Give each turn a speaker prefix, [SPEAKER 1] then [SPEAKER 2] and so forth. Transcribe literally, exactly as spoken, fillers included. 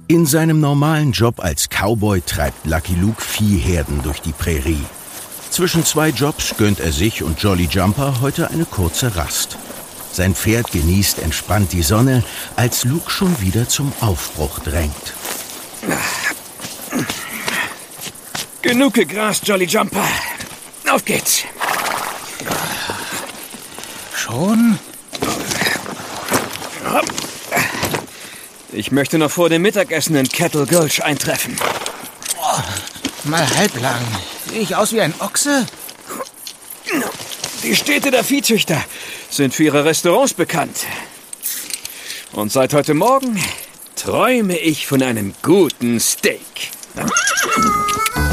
[SPEAKER 1] In seinem normalen Job als Cowboy treibt Lucky Luke Viehherden durch die Prärie. Zwischen zwei Jobs gönnt er sich und Jolly Jumper heute eine kurze Rast. Sein Pferd genießt entspannt die Sonne, als Luke schon wieder zum Aufbruch drängt.
[SPEAKER 2] Genug gegrast, Jolly Jumper. Auf geht's.
[SPEAKER 3] Schon?
[SPEAKER 2] Ich möchte noch vor dem Mittagessen in Kettle Gulch eintreffen.
[SPEAKER 3] Oh, mal halblang. Sehe ich aus wie ein Ochse?
[SPEAKER 2] Die Städte der Viehzüchter sind für ihre Restaurants bekannt. Und seit heute Morgen träume ich von einem guten Steak.